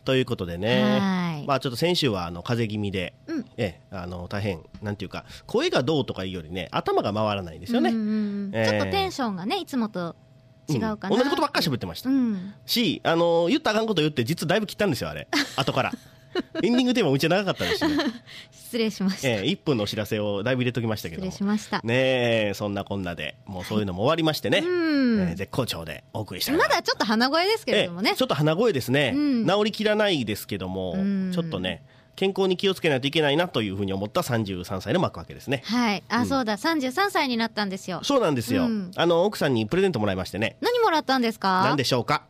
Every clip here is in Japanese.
ということでね、 はいまあちょっと先週は風邪気味で、 うん大変なんていうか声がどうとかいうよりね頭が回らないんですよね、 ちょっとテンションがねいつもと違うかな、 同じことばっかり喋ってました、し言ったらあかんこと言って実はだいぶ切ったんですよあれ後からエンディングテーマめっちゃ長かったですしね失礼しました、 1分のお知らせをだいぶ入れときましたけど失礼しましたねえそんなこんなでもうそういうのも終わりましてね、絶好調でお送りしたいなまだちょっと鼻声ですけれどもね、 ちょっと鼻声ですね、 うん治りきらないですけども、ちょっとね健康に気をつけないといけないなというふうに思った33歳の幕開けですね。 はい、そうだ33歳になったんですよ。 そうなんですよ、奥さんにプレゼントもらいましてね。 何もらったんですか？ 何でしょうか？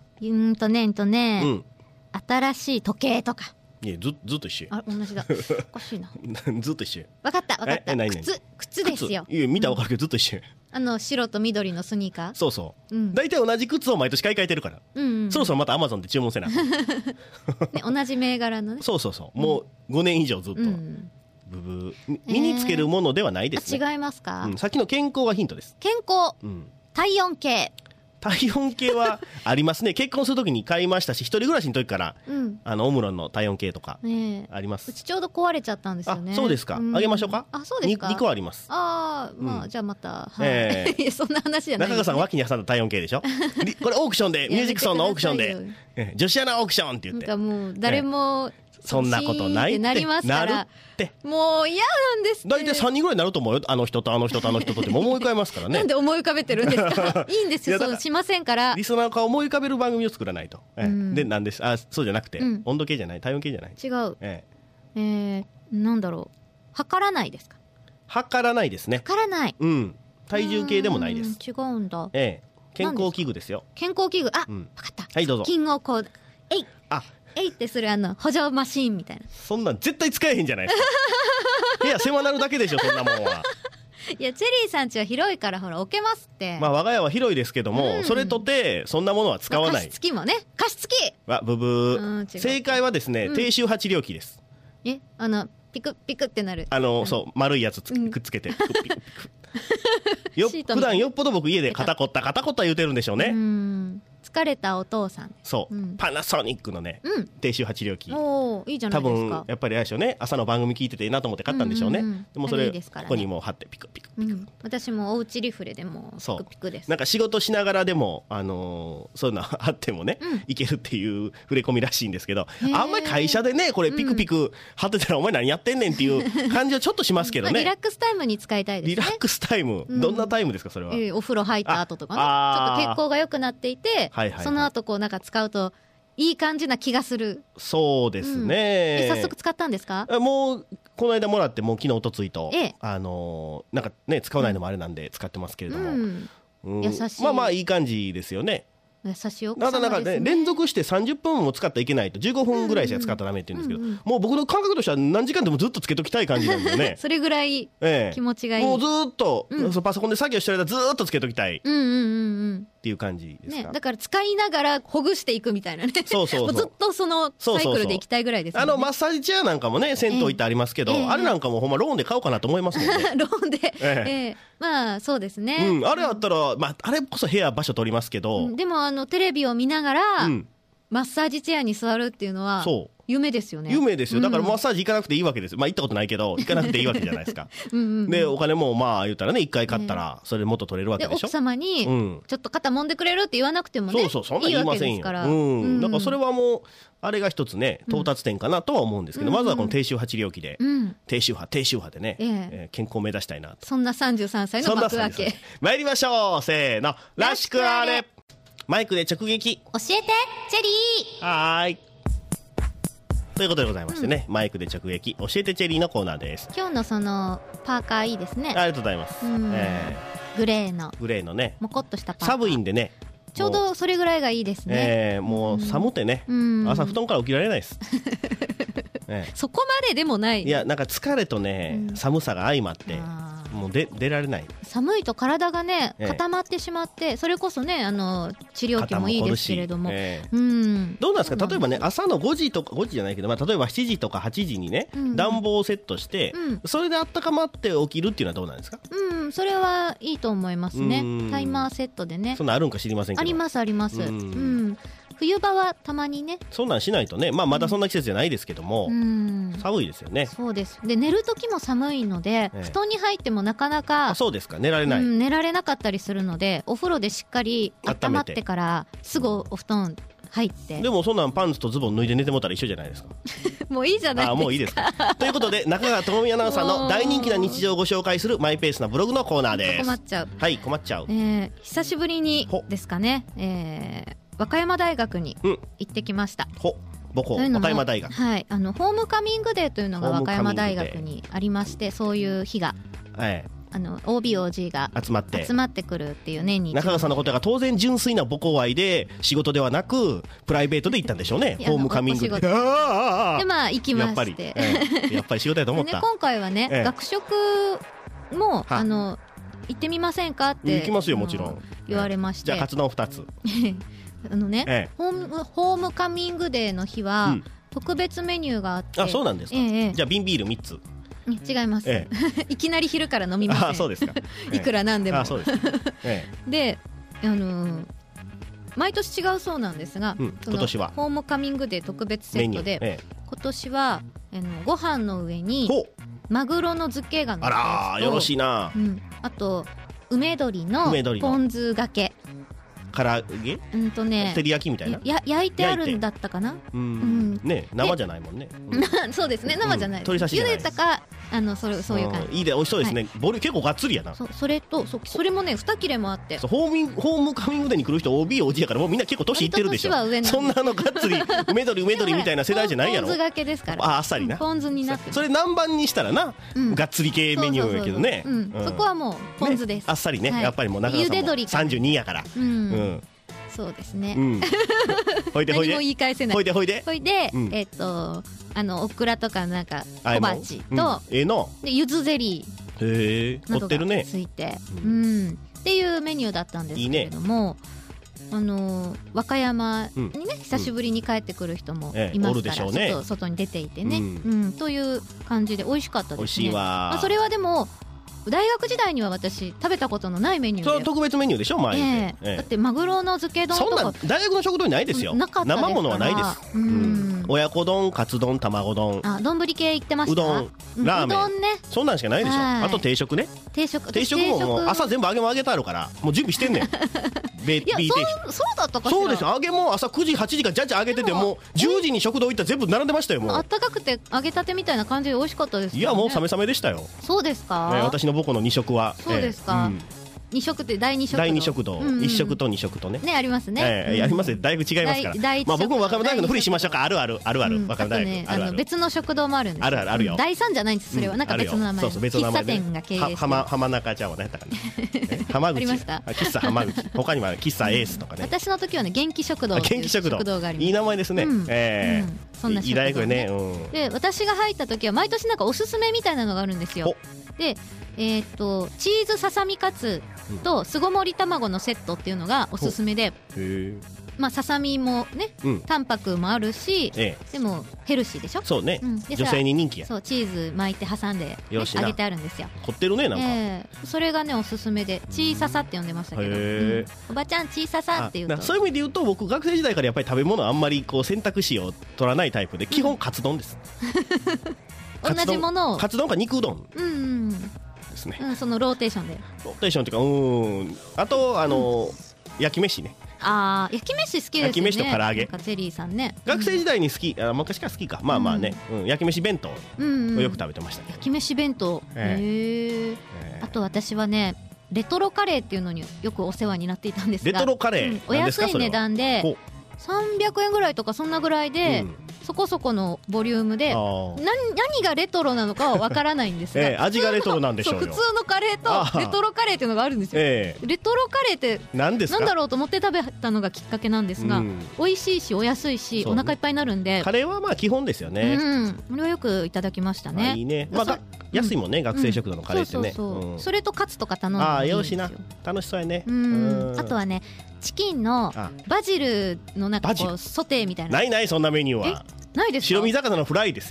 新しい時計とか。 いやずっと一緒あ、同じだ。おかしいな。 ずっと一緒。 わかった靴ですよ。 いや見たらわかるけどずっと一緒。 白と緑のスニーカー。 そうそう、大体同じ靴を毎年買い替えてるから、そろそろまたアマゾンで注文せなね、 同じ銘柄のね。 そうもう5年以上ずっと、ブブー身につけるものではないですね。 違いますか？ さっきの健康がヒントです。 健康、体温計。 体温計はありますね。結婚するときに買いましたし、一人暮らしの時から、オムロンの体温計とかあります。 うちちょうど壊れちゃったんですよね。 あ、そうですか。あげましょうか。 あ、そうですか。 2個あります。 まあじゃあまた。そんな話じゃない。 中川さん脇に挟んだ体温計でしょ。これオークションでミュージックソンのオークションで女子アナオークションって言って。 なんかもう誰もそんなことないってなりますから。 なるってもう嫌なんですって。 大体3人ぐらいになると思うよ。あの人とあの人とあの人とって思い浮かべますからね。 なんで思い浮かべてるんですか？いいんですよ。そうしませんから。 リスナーが思い浮かべる番組を作らないと。でなんです。そうじゃなくて、温度計じゃない、体温計じゃない。 違う。なんだろう。測らないですか？ 測らないですね。 測らない。 体重計でもないです。 違うんだ。 健康器具ですよ。 健康器具。あ、分かった。 はいどうぞ。 腹筋をこうえいってする補助マシーンみたいな。 そんなん絶対使えへんじゃないですか。部屋狭なるだけでしょそんなもんは。 いやチェリーさん家は広いからほら置けますって。 まあ我が家は広いですけども、それとてそんなものは使わない。 加湿器もね。加湿器ブブー。正解はですね、低周波治療器です。 ピクピクってなる。 そう丸いやつくっつけて。普段よっぽど僕家で肩こった言うてるんでしょうね。 疲れたお父さん。 そう、パナソニックのね、低周波治療器。 いいじゃないですか。 多分やっぱりあれでしょうね、朝の番組聞いてていいなと思って買ったんでしょうね。でもそれここにもう貼ってピクピクピク。 私もおうちリフレでもピクピクです。 なんか仕事しながらでもそういうのあってもね、いけるっていう触れ込みらしいんですけど、あんまり会社でねこれピクピク貼ってたらお前何やってんねんっていう感じはちょっとしますけどね。 リラックスタイムに使いたいですね。 リラックスタイム、どんなタイムですかそれは？ お風呂入った後とかね、ちょっと血行が良くなっていて、その後こうなんか使うといい感じな気がする。 そうですね。 早速使ったんですか？ もうこの間もらってもう昨日おとついと、なんかね使わないのもあれなんで使ってますけれども、 優しい。 まあいい感じですよね。 優しい奥様ですね。 なんかね連続して30分も使ったらいけないと、15分ぐらいしか使ったらダメって言うんですけど、もう僕の感覚としては何時間でもずっとつけときたい感じなんだよね。 それぐらい気持ちがいい。 もうずっとパソコンで作業してる間ずっとつけときたいっていう感じですか。 だから使いながらほぐしていくみたいなね。そうずっとそのサイクルでいきたいぐらいですね。 マッサージチェアなんかもね銭湯行ってありますけど、あれなんかもほんまローンで買おうかなと思いますもんね。 ローンでまあそうですね。 あれあったらあれこそ部屋場所取りますけど、 でもテレビを見ながらマッサージチェアに座るっていうのは夢ですよね。 夢ですよ。だからマッサージ行かなくていいわけです。行ったことないけど行かなくていいわけじゃないですか。でお金も言ったらね1回買ったらそれでもっと取れるわけでしょ。 奥様にちょっと肩揉んでくれるって言わなくてもね、 そんな言いませんよ。だからそれはもうあれが一つね到達点かなとは思うんですけど、まずはこの低周波治療器で低周波でね健康を目指したいなと。 そんな33歳の幕開け参りましょう。せーの、らしくあれ。マイクで直撃教えてチェリー。はーいということでございましてね、マイクで直撃教えてチェリーのコーナーです。 今日のそのパーカーいいですね。 ありがとうございます。 グレーのねもこっとしたパーカー。 寒いんでねちょうどそれぐらいがいいですね。 もう寒てね、朝布団から起きられないですそこまででもない。 いやなんか疲れとね、寒さが相まってもう出られない。 寒いと体がね固まってしまって、それこそね治療器もいいですけれども、 どうなんですか。例えばね朝の5時とか5時じゃないけど、例えば7時とか8時にね、暖房をセットして、それで温かまって起きるっていうのはどうなんですか？ それはいいと思いますね。タイマーセットでね。 そんなあるんか知りませんけど。 あります。 冬場はたまにねそんなんしないとね、まだそんな季節じゃないですけども、寒いですよね。 そうです。で寝る時も寒いので、布団に入ってもなかなかそうですか、寝られない、 寝られなかったりするので、お風呂でしっかり温まってからすぐお布団入って。 でもそんなんパンツとズボン脱いで寝てもたら一緒じゃないですかもういいじゃないですか。 もういいですかということで、中川智美アナウンサーの大人気な日常をご紹介するマイペースなブログのコーナーです。 困っちゃう。 はい、困っちゃう。 久しぶりにですかね、和歌山大学に行ってきました。 母校和歌山大学、 はい、ホームカミングデーというのが和歌山大学にありまして、そういう日が、OB/OG が集まってくるっていう年に。 中川さんのことが当然純粋な母校愛で、仕事ではなくプライベートで行ったんでしょうねホームカミングデーで行きまして、 やっぱり仕事やと思った。 今回はね、学食も行ってみませんかって行きますよ、もちろん言われまして、 じゃあカツ丼2つホームカミングデーの日は特別メニューがあって。 そうなんですか。じゃあ瓶ビール3つ。 違います、いきなり昼から飲みません。 そうですか、 いくらなんでも。 そうです、 で、毎年違うそうなんですが、今年はホームカミングデー特別セットで、今年はご飯の上にマグロの漬けが乗ったやつと、 よろしいな、 あと梅鶏のポン酢がけ、 唐揚げ、照り焼きみたいな、 焼いてあるんだったかな。 ね、生じゃないもんね。 そうですね、生じゃない。 鶏刺しじゃない。 茹でたか、そういう感じ。 いいで、美味しそうですね。ボリュー結構がっつりやな。 それとそれもね2切れもあって。 ホームカミングデーに来る人 OB/OG やから、もうみんな結構年いってるでしょ。そんながっつり梅鶏みたいな世代じゃないやろ。 ポン酢がけですから。 あっさりな。 ポン酢になって。 それ南蛮にしたらな、がっつり系メニューやけどね。 そこはもうポン酢です。 あっさりね、やっぱりもう中川さんも32やから。 そうですね。 ほいで何も言い返せない。 ほいでオクラとかなんか小鉢と柚子ゼリーなどがついて、っていうメニューだったんですけれども、和歌山にね久しぶりに帰ってくる人もいますから、ちょっと外に出ていてね、という感じで美味しかったですね。 美味しいわ。 それはでも大学時代には私食べたことのないメニューで、 それは特別メニューでしょ前で、 だってマグロの漬け丼とかそんな大学の食堂にないですよ。生ものはないです。親子丼、カツ丼、卵丼、 丼系行ってました。 うどん、ラーメン、そんなんしかないでしょ。あと定食ね。定食も朝全部揚げてあるから、もう準備してんねん。 いや、そうだったかしら。 そうです。揚げも朝9時8時からじゃじゃ揚げてて、もう10時に食堂行ったら全部並んでましたよ。もうあったかくて揚げたてみたいな感じで美味しかったです。 いや、もう冷め冷めでしたよ。 そうですか。 私の母校の2食は。 そうですか。2食って第2食堂、 1食と2食とねありますね。 ありますね。だいぶ違いますから。僕も和歌山大学のふりしましょうか。ある和歌山大学別の食堂もあるんです。 あるよ。 第3じゃないんです。それはなんか別の名前。喫茶店が経営してる。 浜中ちゃんは何やったかな。浜口ありました。喫茶浜口。他にも喫茶エースとかね。 私の時はね、元気食堂っていう食堂があります。 いい名前ですね。 そんな食堂ね。で、私が入った時は毎年なんかおすすめみたいなのがあるんですよ。で、チーズささみカツと巣ごもり卵のセットっていうのがおすすめで、ささみもね、淡白もあるし、でもヘルシーでしょ。 そうね、女性に人気や。 そう、チーズ巻いて挟んで揚げてあるんですよ。 凝ってるね、なんか。 それがねおすすめで、チーササって呼んでましたけど、おばちゃんチーササっていうと、 そういう意味で言うと、僕学生時代からやっぱり食べ物あんまりこう選択肢を取らないタイプで、基本カツ丼です。 同じものをカツ丼か肉うどんですね。 そのローテーションで。 ローテーションっていうか、あと焼き飯ね。 焼き飯好きですよね。 焼き飯と唐揚げ。 ゼリーさんね。 学生時代に好き、昔から好きか。まあね、焼き飯弁当をよく食べてました。 焼き飯弁当。あと私はね、レトロカレーっていうのによくお世話になっていたんですが。 レトロカレー。 お安い値段で300円ぐらいとかそんなぐらいで。そこそこのボリュームで、何がレトロなのかはわからないんですが、 味がレトロなんでしょうよ。 普通のカレーとレトロカレーっていうのがあるんですよ。レトロカレーって何だろうと思って食べたのがきっかけなんですが、美味しいしお安いしお腹いっぱいになるんで、 カレーはまあ基本ですよね。 これはよくいただきましたね。 いいね。安いもんね、学生食堂のカレーってね。 それとカツとか頼んでいいんですよ。 楽しそうやね。 あとはね、チキンのバジルのなんかこうソテーみたいな。 ないそんなメニューは。 ないですか。 白身魚のフライですよ。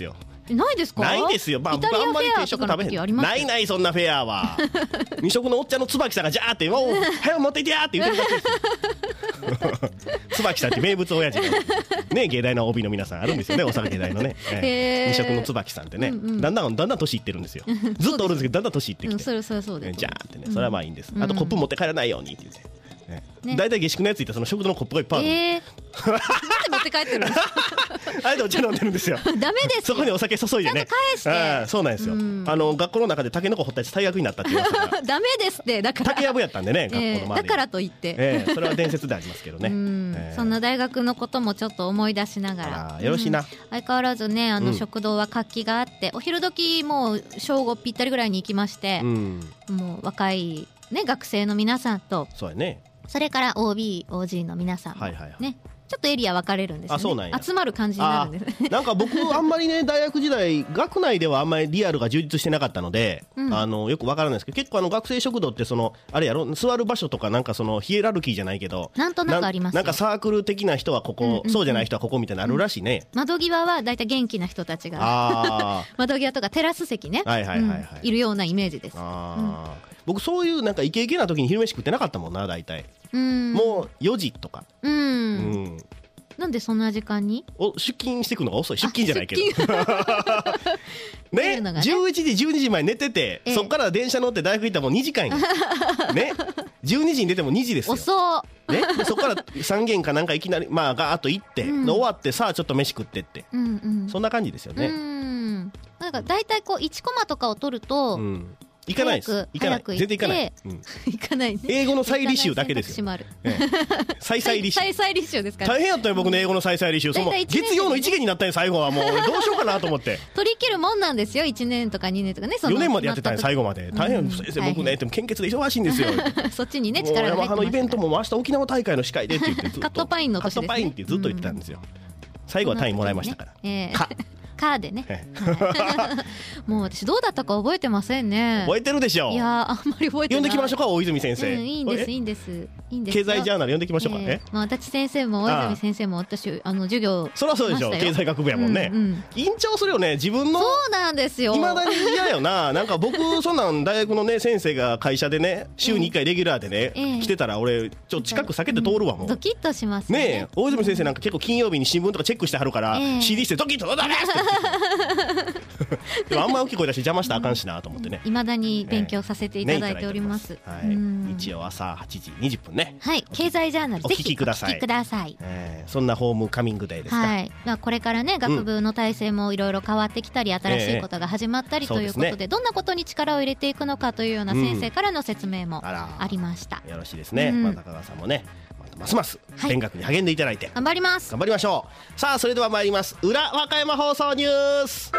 ないですか？ ないですよ。 イタリアフェアとかの時あります？ ないそんなフェアは。二色のおっちゃんの椿さんがジャーって「おう早く持っていてや!」って言ってるだけですよ。椿さんって名物親父がね、芸大の OB の皆さんあるんですよね、大阪芸大のね。二色の椿さんってね、だんだん年いってるんですよ。ずっとおるんですけどだんだん年いってきて、 それそうです。 ジャーってね、それはまあいいんです。あとコップ持って帰らないようにって言って。だいたい下宿のやついたらその食堂のコップがいっぱいある。 なんで持って帰ってるんですか？ あれでお茶飲んでるんですよ。 ダメですよ。 そこにお酒注いでね。 ちゃんと返して。 そうなんですよ。学校の中でタケノコ掘ったやつ最悪になったって言いますから。 ダメですって。だから竹やぶやったんでね、学校の周り。 だからといって。 それは伝説でありますけどね。 そんな大学のこともちょっと思い出しながら。 よろしいな。 相変わらずね、食堂は活気があって、お昼時もう正午ぴったりぐらいに行きまして、もう若いね学生の皆さんと。 そうやね。 それから OB、OG の皆さんもね、ちょっとエリア分かれるんですよね。集まる感じになるんですね。 なんか僕あんまりね、大学時代学内ではあんまりリアルが充実してなかったので、よく分からないですけど、結構学生食堂ってそのあれやろ、座る場所とかなんかそのヒエラルキーじゃないけど、 なんとなくありますよ。 なんかサークル的な人はここ、そうじゃない人はここみたいなのあるらしいね。 窓際はだいたい元気な人たちが窓際とかテラス席ね、いるようなイメージです。 僕そういうなんかイケイケな時に昼飯食ってなかったもんな、大体。もう4時とか。 なんでそんな時間に出勤してくのが遅い。出勤じゃないけどね、11時12時前寝てて、そっから電車乗って大学行ったらもう2時間やね、12時に出ても2時ですよ。 遅ね、そっから3軒かなんかいきなりガーッと行って、終わってさあちょっと飯食ってって、そんな感じですよね。 なんか大体こう1コマとかを取ると行かないです。行かない。全然行かない。 行かないね。 英語の再履修だけですよ。再履修。 再履修ですから。 大変やったよ僕の英語の再履修。その月曜の一元になったんよ最後は。もうどうしようかなと思って。 取り切るもんなんですよ。1年とか2年とかね。 4年までやってたんよ最後まで。大変先生僕ねでも献血で忙しいんですよ。 そっちにね力が入ってますから。 ヤマハのイベントも明日沖縄大会の司会でって言ってずっと。 カットパインの年ですね。 カットパインってずっと言ってたんですよ。最後は単位もらいましたから。 カーでね。もう私どうだったか覚えてませんね。 覚えてるでしょ。 いやあんまり覚えてない。 呼んできましょうか大泉先生。 いいんです経済ジャーナル呼んできましょうか。 足立先生も大泉先生も私授業そりゃそうでしょ。経済学部やもんね。緊張するよね自分の。 そうなんですよ。 いまだに嫌よな。なんか僕そんなん大学のね先生が会社でね週に1回レギュラーでね来てたら俺ちょっと近く避けて通るわもん。 ドキッとしますね。 大泉先生なんか結構金曜日に新聞とかチェックしてはるから CD してドキッとダメって。でもあんま大きい声出して邪魔したらあかんしなと思ってね。 いまだに勉強させていただいております。 日曜朝8時20分ね。 はい、経済ジャーナルお聞きください。そんなホームカミングデーですか。 はい。これからね学部の体制もいろいろ変わってきたり新しいことが始まったりということでどんなことに力を入れていくのかというような先生からの説明もありました。 よろしいですね。高川さんもねますます勉学に励んでいただいて頑張ります。 頑張りましょう。さあそれでは参ります。裏和歌山放送ニュース。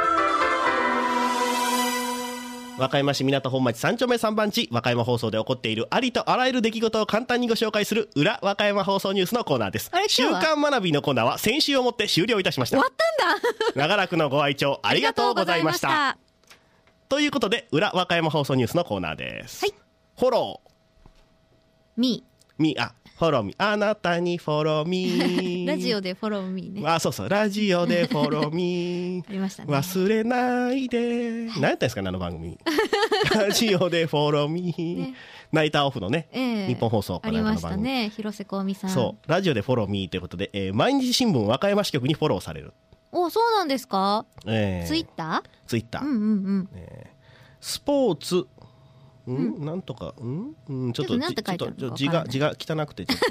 和歌山市港本町3丁目3番地和歌山放送で起こっているありとあらゆる出来事を簡単にご紹介する裏和歌山放送ニュースのコーナーです。週刊学びのコーナーは先週をもって終了いたしました。 終わったんだ。 長らくのご愛聴ありがとうございました。ということで裏和歌山放送ニュースのコーナーです。フォローフォローミーあなたにフォローミーラジオでフォローミーね。 そうラジオでフォローミーありましたね。 忘れないで、何やったんですかねあの番組ラジオでフォローミー、ナイターオフのね、日本放送ありましたね。広瀬香美さん。 そうラジオでフォローミーということで、毎日新聞和歌山支局にフォローされる。 そうなんですか。ツイッタースポーツなんとかちょっと字が汚くてちょっ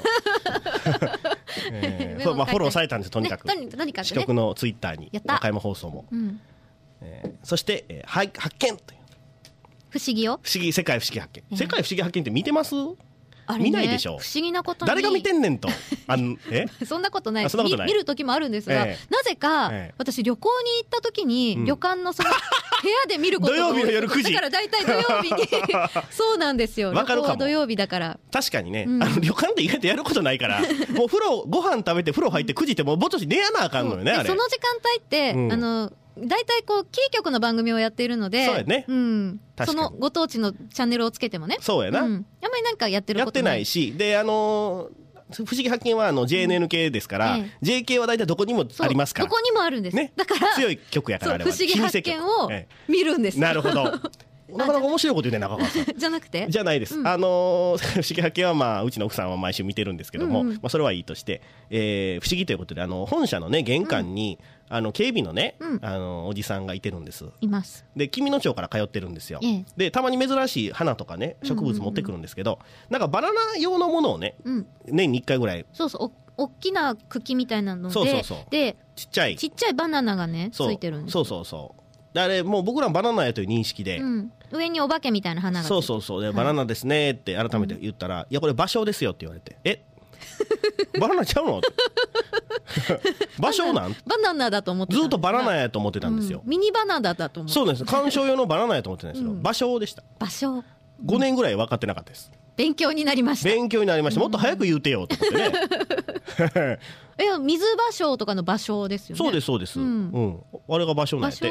とフォローされたんですとにかく支局のツイッターに和歌山放送もそして発見という不思議世界不思議発見世界不思議発見って見てます？見ないでしょ。 不思議なことに誰が見てんねんとそんなことない。見る時もあるんですが、なぜか私旅行に行った時に旅館のその部屋で見ることが多い。 土曜日の夜9時だから大体土曜日にそうなんですよ。旅行は土曜日だから。 確かにね、旅館って意外とやることないからもうご飯食べて風呂入って9時ってもうぼちぼち寝やなあかんのよね。あれその時間帯って大体こうキー局の番組をやっているので、 そうやね、 そのご当地のチャンネルをつけてもね、 そうやな、 あんまりなんかやってることやってないし、で不思議発見はJNN 系ですから、J 系は大体どこにもありますから、 どこにもあるんです、ね、だから強い曲やから、あれは不思議発見を見るんです、 なるほどなかなか面白いこと言うね、中川さんじゃなくてじゃないです、不思議発見は、まあ、うちの奥さんは毎週見てるんですけども、まあ、それはいいとして、不思議ということで本社のね玄関に、警備のね、おじさんがいてるんです。 います。 で紀美野町から通ってるんですよ、でたまに珍しい花とかね植物持ってくるんですけど、なんかバナナ用のものをね、年に1回ぐらい、 そうそう、大きな茎みたいなので、でちっちゃいバナナがねついてるんです。 そうあれもう僕らバナナやという認識で、 上にお化けみたいな花がついてる。 そうでバナナですねって改めて言ったら、いやこれ芭蕉ですよって言われて、バナナちゃうの芭蕉なんバナナだと思ってずっとバナナやと思ってたんですよ、 ミニバナナだと思って。 そうです、観賞用のバナナやと思ってたんですけど、芭蕉でした。 芭蕉 5年ぐらい分かってなかったです。 勉強になりました。 もっと早く言うてよと思ってね水芭蕉とかの芭蕉ですよね。 そうです、あれが芭蕉なんやって。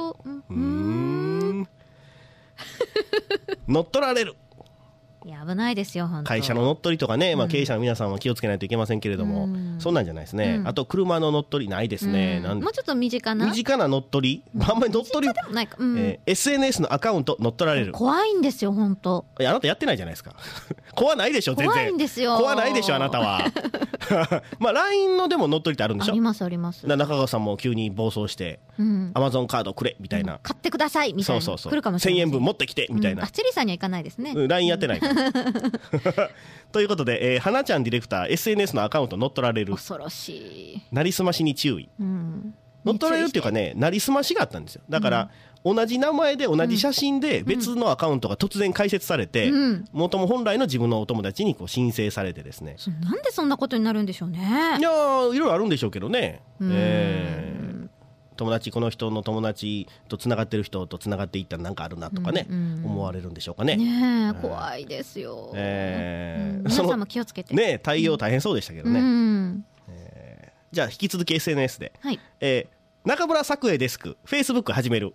乗っ取られる。 いや危ないですよ本当。 会社の乗っ取りとかね、経営者の皆さんは気をつけないといけませんけれども、そんなんじゃないですね、あと車の乗っ取りないですね、 もうちょっと身近な乗っ取り、あんまり乗っ取りでもないか、 SNS のアカウント乗っ取られる。 怖いんですよ本当。 あなたやってないじゃないですか怖ないでしょ全然。 怖いんですよ。 怖ないでしょあなたはLINE のでも乗っ取りってあるんでしょ。 あります。 中川さんも急に暴走して、Amazon カードくれみたいな、 買ってくださいみたいな、来るかもしれない。 1000円分持ってきてみたいな。 チェリーさんにはいかないですね。 LINE やってないからということで、花ちゃんディレクター SNS のアカウント乗っ取られる。 恐ろしい。 なりすましに注意、乗っ取られるっていうかね、なりすましがあったんですよ。だから、同じ名前で同じ写真で別のアカウントが突然開設されて、元も本来の自分のお友達にこう申請されてですね。 なんでそんなことになるんでしょうね。 いやいろいろあるんでしょうけどね、友達、この人の友達とつながってる人とつながっていったら何かあるなとかね、思われるんでしょうかね。 怖いですよ、 皆さんも気をつけてね。対応大変そうでしたけどね、じゃあ引き続き SNS で、中村作栄デスク Facebook 始める。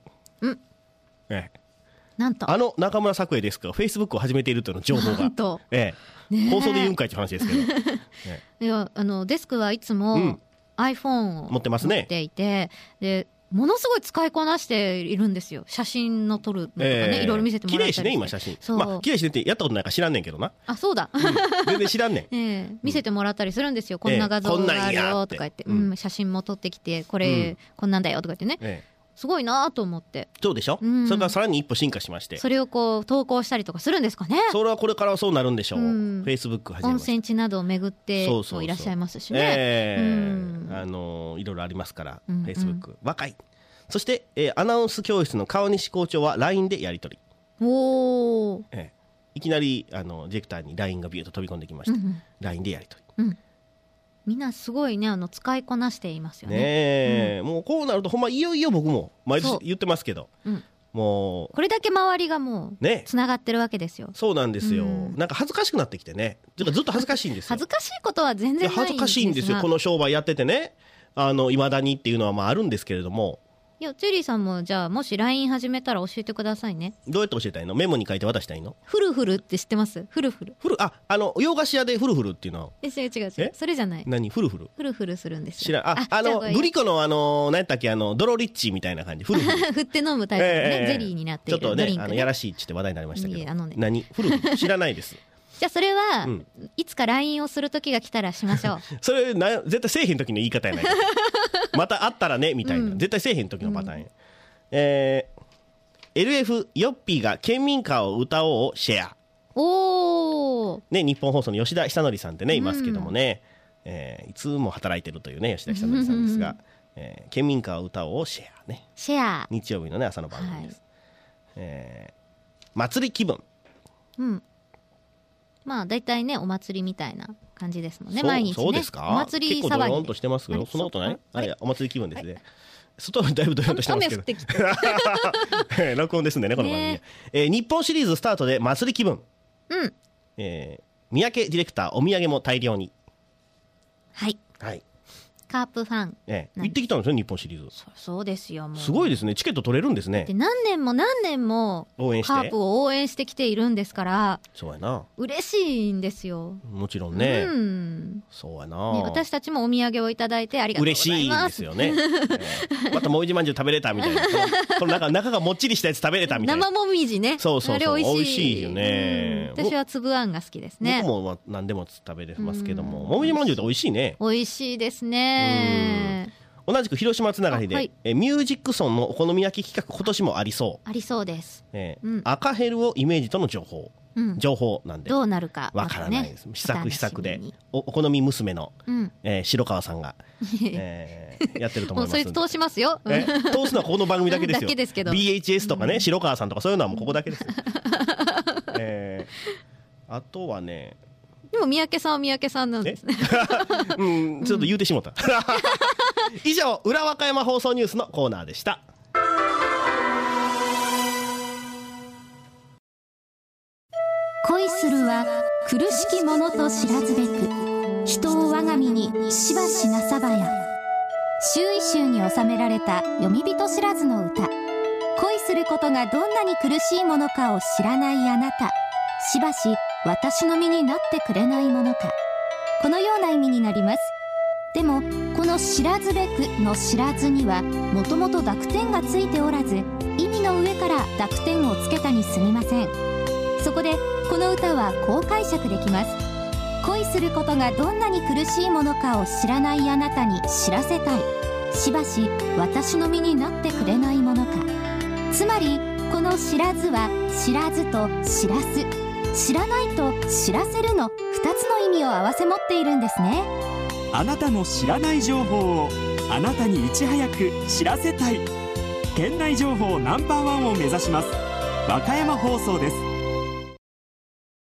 なんと中村作栄デスクが Facebook を始めているというの情報が、放送で言うんかいって話ですけどいやデスクはいつも、iPhone を持っていて、でものすごい使いこなしているんですよ。写真の撮るのとかね、いろいろ見せてもらったりして。綺麗しね今写真。綺麗しねってやったことないから知らんねんけどな。あそうだ、全然知らんねん見せてもらったりするんですよ。こんな画像があるよとか言って、写真も撮ってきて、これこんなんだよとか言ってね、すごいなと思って。 そうでしょ、それからさらに一歩進化しまして、 それをこう投稿したりとかするんですかね。 それはこれからはそうなるんでしょう。Facebook 始め温泉地などを巡ってもいらっしゃいますしね、 いろいろありますから、Facebook 若い。そして、アナウンス教室の川西校長は LINE でやり取り。いきなりディレクターに LINE がビューッと飛び込んできました、LINE でやり取り、みんなすごいね、使いこなしていますよね。もうこうなるとほんまいよいよ僕も毎年言ってますけど、もうこれだけ周りがもうつながってるわけですよ。そうなんですよ、なんか恥ずかしくなってきてね、ずっと恥ずかしいんですよ恥ずかしいことは全然ないんですが、恥ずかしいんですよこの商売やっててね、いまだにっていうのはあるんですけれども。いやチェリーさんもじゃあもし LINE 始めたら教えてくださいね。どうやって教えたいの？メモに書いて渡したいの？フルフルって知ってます？フルフル。洋菓子屋でフルフルっていうのは違うそれじゃない。何フルフル？フルフルするんですよ。知らん。グリコの何やったっけドロリッチみたいな感じ。フルフル振って飲むタイプですね、ゼリーになっているドリンクね。ちょっとねやらしいって話題になりましたけど、何フルフル知らないですじゃあそれは、いつか LINE をする時が来たらしましょうそれ絶対せえへん時の言い方やないまた会ったらねみたいな、絶対せえへん時のパターンや、LF ヨッピーが県民歌を歌おうシェア。日本放送の吉田久典さんってねいますけどもね、いつも働いてるというね吉田久典さんですが、県民歌を歌おうシェアね、シェア日曜日のね朝の番組です、祭り気分。だいたいねお祭りみたいな感じですもんね、毎日ね。そうですか。お祭り騒ぎで結構ドヨンとしてますけど、そんなことない？お祭り気分ですね。外はだいぶドヨンとしてますけど録音ですんでねこの番組、日本シリーズスタートで祭り気分。三宅ディレクターお土産も大量に。はい、 カープファン、 行ってきたんですよ日本シリーズ。 そうですよ。もうすごいですね。チケット取れるんですね。 で何年もカープを応援してきているんですから。 そうやな。 嬉しいんですよ。 もちろんね。そうやな、 私たちもお土産をいただいてありがとうございます。 嬉しいんですよね。またもみじまんじゅう食べれたみたいな。この中がもっちりしたやつ食べれたみたいな。 生もみじね。 そうあれ美味しいよね。 私は粒あんが好きですね。 僕も何でも食べれますけども、もみじまんじゅうって美味しいね。 美味しいですね。 同じく広島つながりで、ミュージックソンのお好み焼き企画今年もありそう。 ありそうです。 赤ヘルをイメージとの情報なんでどうなるかわからないです。試作でお好み娘の白川さんがやってると思います。 そいつ通しますよ。 通すのはこの番組だけですよ。 だけですけど BHS とかね、白川さんとかそういうのはもうここだけですよ。あとはね、 でも三宅さんは三宅さんなんですね。 ちょっと言うてしもた。以上、裏和歌山放送ニュースのコーナーでした。 恋するは苦しき者と知らずべく、人を我が身にしばしなさばや。周囲集に収められた読み人知らずの歌。恋することがどんなに苦しいものかを知らないあなた、しばし私の身になってくれないものか。このような意味になります。でもこの知らずべくの知らずにはもともと濁点がついておらず、意味の上から濁点をつけたにすみません。そこでこの歌はこう解釈できます。恋することがどんなに苦しいものかを知らないあなたに知らせたい、しばし私の身になってくれないものか。つまりこの知らずは知らずと知らす、知らないと知らせるの2つの意味を併せ持っているんですね。 あなたの知らない情報をあなたにいち早く知らせたい。県内情報ナンバーワンを目指します。和歌山放送です。